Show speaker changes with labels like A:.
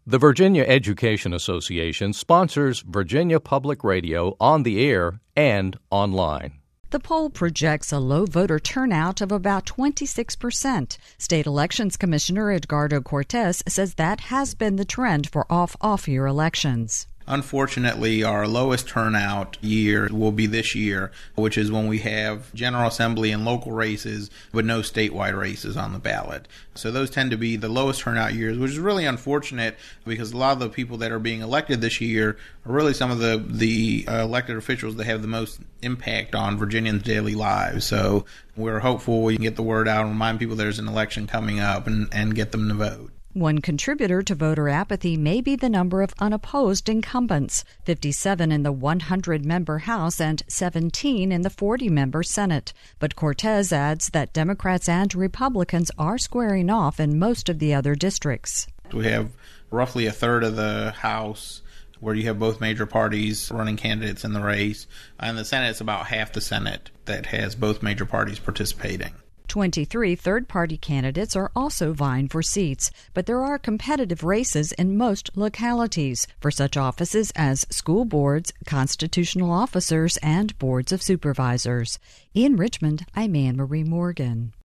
A: The Virginia Education Association sponsors Virginia Public Radio on the air and online.
B: The poll projects a low voter turnout of about 26%. State Elections Commissioner Edgardo Cortez says that has been the trend for off-year elections.
C: Unfortunately, our lowest turnout year will be this year, which is when we have General Assembly and local races, but no statewide races on the ballot. So those tend to be the lowest turnout years, which is really unfortunate because a lot of the people that are being elected this year are really some of the elected officials that have the most impact on Virginians' daily lives. So we're hopeful we can get the word out and remind people there's an election coming up and get them to vote.
B: One contributor to voter apathy may be the number of unopposed incumbents, 57 in the 100-member House and 17 in the 40-member Senate. But Cortez adds that Democrats and Republicans are squaring off in most of the other districts.
C: We have roughly a third of the House where you have both major parties running candidates in the race. And the Senate, it's about half the Senate that has both major parties participating.
B: 23 third-party candidates are also vying for seats, but there are competitive races in most localities for such offices as school boards, constitutional officers, and boards of supervisors. In Richmond, I'm Anne Marie Morgan.